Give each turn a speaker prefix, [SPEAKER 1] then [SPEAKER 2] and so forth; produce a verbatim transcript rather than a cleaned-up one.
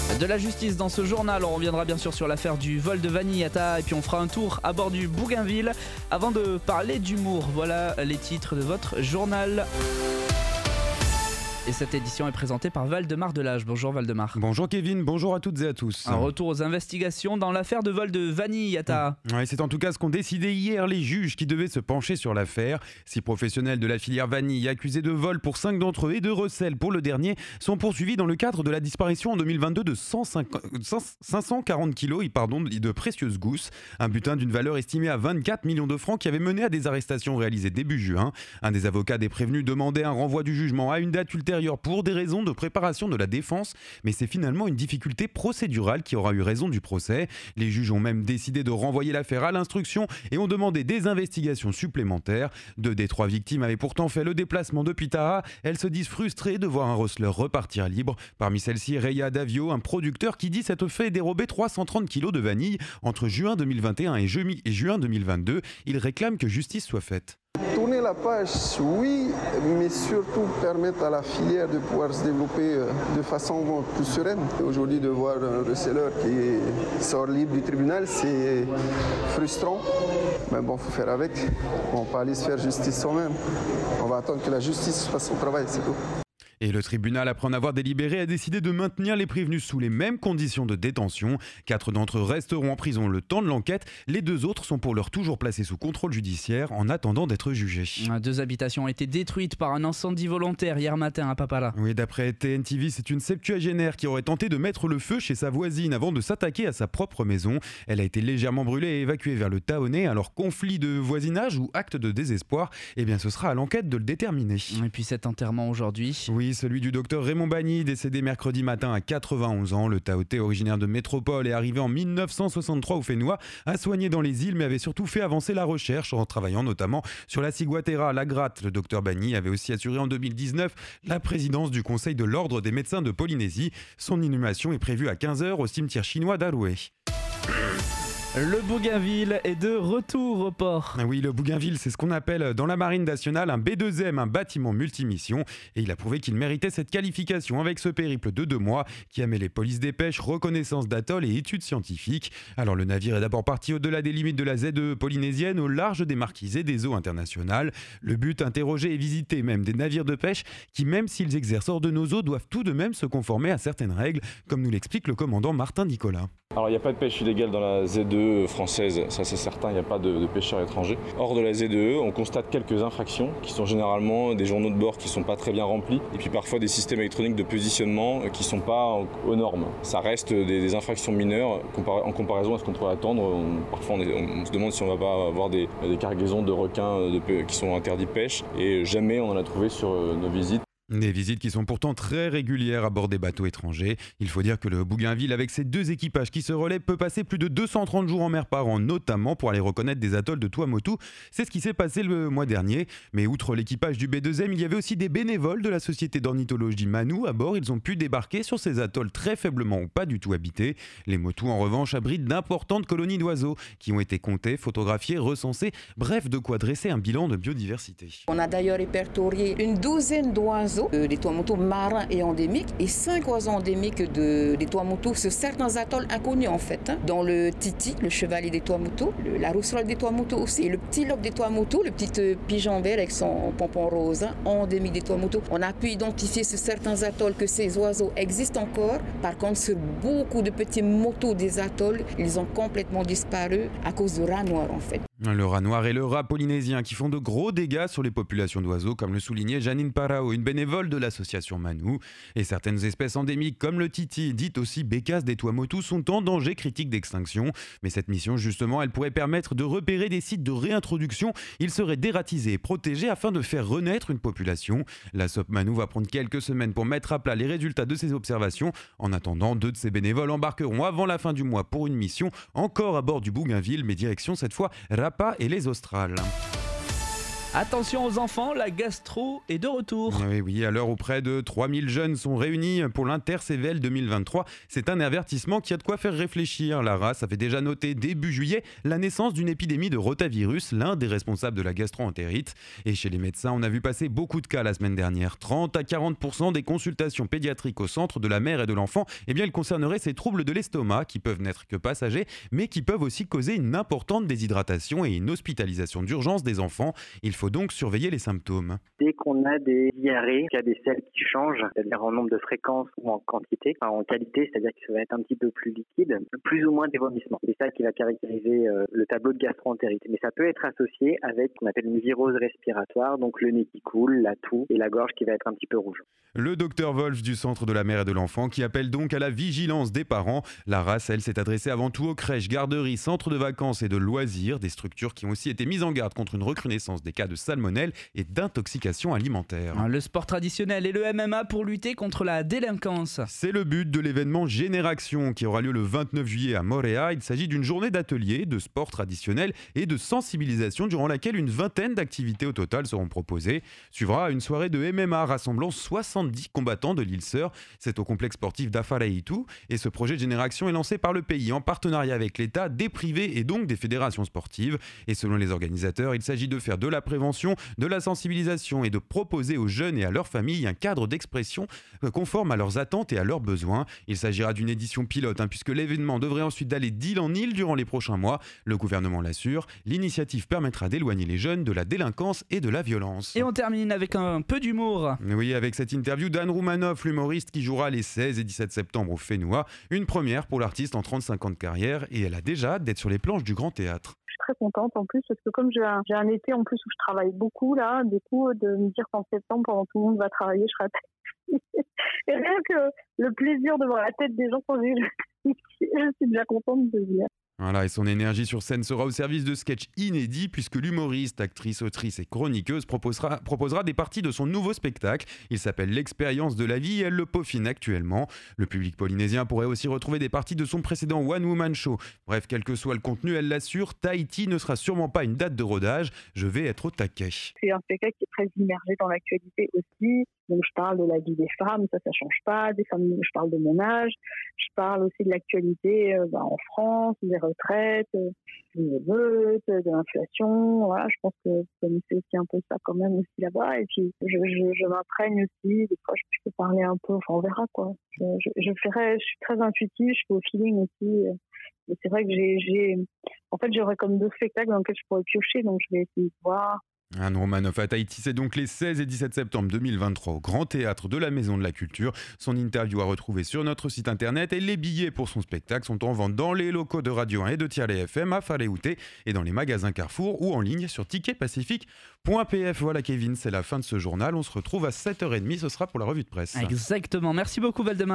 [SPEAKER 1] De la justice dans ce journal, on reviendra bien sûr sur l'affaire du vol de Vanni Atta et puis on fera un tour à bord du Bougainville avant de parler d'humour. Voilà les titres de votre journal. Et cette édition est présentée par Valdemar Delage. Bonjour Valdemar.
[SPEAKER 2] Bonjour Kevin, bonjour à toutes et à tous.
[SPEAKER 1] Un retour aux investigations dans l'affaire de vol de Vanni Atta.
[SPEAKER 2] Ouais, c'est en tout cas ce qu'ont décidé hier les juges qui devaient se pencher sur l'affaire. Six professionnels de la filière vanille accusés de vol pour cinq d'entre eux et de recel pour le dernier sont poursuivis dans le cadre de la disparition en deux mille vingt-deux de cent cinquante, cinq cent quarante kilos pardon, de précieuses gousses. Un butin d'une valeur estimée à vingt-quatre millions de francs qui avait mené à des arrestations réalisées début juin. Un des avocats des prévenus demandait un renvoi du jugement à une date ultérieure pour des raisons de préparation de la défense, mais c'est finalement une difficulté procédurale qui aura eu raison du procès. Les juges ont même décidé de renvoyer l'affaire à l'instruction et ont demandé des investigations supplémentaires. Deux des trois victimes avaient pourtant fait le déplacement depuis Taha. Elles se disent frustrées de voir un receleur repartir libre. Parmi celles-ci, Reya Davio, un producteur qui dit s'être fait dérober trois cent trente kilos de vanille entre juin deux mille vingt et un et juin deux mille vingt-deux. Il réclame que justice soit faite.
[SPEAKER 3] Tourner la page, oui, mais surtout permettre à la filière de pouvoir se développer de façon plus sereine. Aujourd'hui, de voir un receleur qui sort libre du tribunal, c'est frustrant. Mais bon, il faut faire avec. On peut aller se faire justice soi-même. On va attendre que la justice fasse son travail, c'est tout.
[SPEAKER 2] Et le tribunal, après en avoir délibéré, a décidé de maintenir les prévenus sous les mêmes conditions de détention. Quatre d'entre eux resteront en prison le temps de l'enquête. Les deux autres sont pour l'heure toujours placés sous contrôle judiciaire en attendant d'être jugés.
[SPEAKER 1] Deux habitations ont été détruites par un incendie volontaire hier matin à Papala.
[SPEAKER 2] Oui, d'après T N T V, c'est une septuagénaire qui aurait tenté de mettre le feu chez sa voisine avant de s'attaquer à sa propre maison. Elle a été légèrement brûlée et évacuée vers le Taonnet. Alors, conflit de voisinage ou acte de désespoir, eh bien ce sera à l'enquête de le déterminer.
[SPEAKER 1] Et puis cet enterrement aujourd'hui.
[SPEAKER 2] Oui, celui du docteur Raymond Bagny, décédé mercredi matin à quatre-vingt-onze ans. Le Taotais, originaire de Métropole, est arrivé en mille neuf cent soixante-trois au Fénois, a soigné dans les îles, mais avait surtout fait avancer la recherche en travaillant notamment sur la ciguatera, la gratte. Le docteur Bagny avait aussi assuré en deux mille dix-neuf la présidence du Conseil de l'Ordre des médecins de Polynésie. Son inhumation est prévue à quinze heures au cimetière chinois d'Aroué.
[SPEAKER 1] Le Bougainville est de retour au port.
[SPEAKER 2] Oui, le Bougainville, c'est ce qu'on appelle dans la marine nationale un B deux M, un bâtiment multimission. Et il a prouvé qu'il méritait cette qualification avec ce périple de deux mois qui a mêlé police des pêches, reconnaissance d'atoll et études scientifiques. Alors le navire est d'abord parti au-delà des limites de la Z E polynésienne, au large des marquises et des eaux internationales. Le but, interroger et visiter même des navires de pêche qui, même s'ils exercent hors de nos eaux, doivent tout de même se conformer à certaines règles, comme nous l'explique le commandant Martin Nicolas.
[SPEAKER 4] Alors il n'y a pas de pêche illégale dans la Z E française, ça c'est certain, il n'y a pas de, de pêcheurs étrangers. Hors de la Z E, on constate quelques infractions qui sont généralement des journaux de bord qui ne sont pas très bien remplis et puis parfois des systèmes électroniques de positionnement qui ne sont pas aux normes. Ça reste des, des infractions mineures en comparaison à ce qu'on pourrait attendre. On, parfois on, est, on se demande si on ne va pas avoir des, des cargaisons de requins de, qui sont interdits de pêche et jamais on en a trouvé sur nos visites.
[SPEAKER 2] Des visites qui sont pourtant très régulières à bord des bateaux étrangers. Il faut dire que le Bougainville, avec ses deux équipages qui se relaient, peut passer plus de deux cent trente jours en mer par an, notamment pour aller reconnaître des atolls de Tuamotu. C'est ce qui s'est passé le mois dernier. Mais outre l'équipage du B deux M, il y avait aussi des bénévoles de la société d'ornithologie Manu. À bord, ils ont pu débarquer sur ces atolls très faiblement ou pas du tout habités. Les motus, en revanche, abritent d'importantes colonies d'oiseaux qui ont été comptées, photographiées, recensées. Bref, de quoi dresser un bilan de biodiversité.
[SPEAKER 5] On a d'ailleurs répertorié une douzaine d'oiseaux. Euh, des Tuamotu marins et endémiques et cinq oiseaux endémiques de, des Tuamotu sur certains atolls inconnus en fait, hein, dont le titi, le chevalier des Tuamotu, le, la rousserolle des Tuamotu aussi, et le petit lobe des Tuamotu, le petit euh, pigeon vert avec son pompon rose, hein, endémique des Tuamotu. On a pu identifier sur certains atolls que ces oiseaux existent encore. Par contre, sur beaucoup de petits motos des atolls, ils ont complètement disparu à cause du rat noir en fait.
[SPEAKER 2] Le rat noir et le rat polynésien qui font de gros dégâts sur les populations d'oiseaux, comme le soulignait Janine Parao, une bénévole de l'association Manu. Et certaines espèces endémiques, comme le titi, dite aussi bécasse des Tuamotu, sont en danger critique d'extinction. Mais cette mission, justement, elle pourrait permettre de repérer des sites de réintroduction. Ils seraient dératisés et protégés afin de faire renaître une population. La S O P Manu va prendre quelques semaines pour mettre à plat les résultats de ces observations. En attendant, deux de ces bénévoles embarqueront avant la fin du mois pour une mission, encore à bord du Bougainville, mais direction cette fois Rapa et les Australes.
[SPEAKER 1] Attention aux enfants, la gastro est de retour.
[SPEAKER 2] Oui, oui, à l'heure où près de trois mille jeunes sont réunis pour l'Intercével deux mille vingt-trois, c'est un avertissement qui a de quoi faire réfléchir. La R A S avait déjà noté début juillet la naissance d'une épidémie de rotavirus, l'un des responsables de la gastro-entérite. Et chez les médecins, on a vu passer beaucoup de cas la semaine dernière. trente à quarante pour cent des consultations pédiatriques au centre de la mère et de l'enfant, eh bien, elles concerneraient ces troubles de l'estomac qui peuvent n'être que passagers, mais qui peuvent aussi causer une importante déshydratation et une hospitalisation d'urgence des enfants. Il faut donc surveiller les symptômes.
[SPEAKER 6] Dès qu'on a des diarrhées, qu'il y a des selles qui changent, c'est-à-dire en nombre de fréquences ou en quantité, enfin en qualité, c'est-à-dire que ça va être un petit peu plus liquide, plus ou moins des vomissements. C'est ça qui va caractériser euh, le tableau de gastro-entérite. Mais ça peut être associé avec ce qu'on appelle une virose respiratoire, donc le nez qui coule, la toux et la gorge qui va être un petit peu rouge.
[SPEAKER 2] Le docteur Wolf du Centre de la mère et de l'enfant qui appelle donc à la vigilance des parents. La R A S, elle, s'est adressée avant tout aux crèches, garderies, centres de vacances et de loisirs, des structures qui ont aussi été mises en garde contre une recrudescence des cas de salmonelle et d'intoxication alimentaire.
[SPEAKER 1] Le sport traditionnel et le M M A pour lutter contre la délinquance.
[SPEAKER 2] C'est le but de l'événement Génération qui aura lieu le vingt-neuf juillet à Moréa. Il s'agit d'une journée d'ateliers, de sport traditionnel et de sensibilisation durant laquelle une vingtaine d'activités au total seront proposées. Suivra une soirée de M M A rassemblant soixante-dix combattants de l'île Sœur. C'est au complexe sportif d'Afareitu et ce projet de Génération est lancé par le pays en partenariat avec l'État, des privés et donc des fédérations sportives. Et selon les organisateurs, il s'agit de faire de la prévention, de la sensibilisation et de proposer aux jeunes et à leurs familles un cadre d'expression conforme à leurs attentes et à leurs besoins. Il s'agira d'une édition pilote hein, puisque l'événement devrait ensuite d'aller d'île en île durant les prochains mois. Le gouvernement l'assure, l'initiative permettra d'éloigner les jeunes de la délinquance et de la violence.
[SPEAKER 1] Et on termine avec un peu d'humour.
[SPEAKER 2] Oui, avec cette interview d'Anne Roumanoff, l'humoriste qui jouera les seize et dix-sept septembre au Fénois. Une première pour l'artiste en trente-cinq ans de carrière et elle a déjà hâte d'être sur les planches du Grand Théâtre.
[SPEAKER 7] Je suis très contente en plus parce que comme j'ai un, j'ai un été en plus où je travaille beaucoup là, du coup de me dire qu'en septembre pendant tout le monde va travailler, je serai à tête. Et rien que le plaisir de voir la tête des gens quand je, je suis déjà contente de venir.
[SPEAKER 2] Voilà, et son énergie sur scène sera au service de sketchs inédits puisque l'humoriste, actrice, autrice et chroniqueuse proposera, proposera des parties de son nouveau spectacle. Il s'appelle L'expérience de la vie et elle le peaufine actuellement. Le public polynésien pourrait aussi retrouver des parties de son précédent One Woman Show. Bref, quel que soit le contenu, elle l'assure, Tahiti ne sera sûrement pas une date de rodage. Je vais être au taquet.
[SPEAKER 7] C'est un spectacle qui est très immergé dans l'actualité aussi. Donc je parle de la vie des femmes, ça ça change pas, des femmes, je parle de mon âge, je parle aussi de l'actualité euh, bah, en France, des retraites, euh, des émeutes, de l'inflation, voilà, je pense que vous connaissez aussi un peu ça quand même aussi là-bas, et puis je, je, je m'imprègne aussi, des fois je peux parler un peu, enfin on verra quoi, je, je, je ferai, je suis très intuitive, je fais au feeling aussi, euh, et c'est vrai que j'ai, j'ai, en fait j'aurais comme deux spectacles dans lesquels je pourrais piocher, donc je vais essayer de voir.
[SPEAKER 2] Anne Roumanoff à Tahiti, c'est donc les seize et dix-sept septembre deux mille vingt-trois au Grand Théâtre de la Maison de la Culture. Son interview à retrouver sur notre site internet et les billets pour son spectacle sont en vente dans les locaux de Radio un et de Tialé F M à Faléouté et dans les magasins Carrefour ou en ligne sur ticket pacifique point p f. Voilà Kevin, c'est la fin de ce journal. On se retrouve à sept heures trente, ce sera pour la revue de presse.
[SPEAKER 1] Exactement, merci beaucoup Valdemar.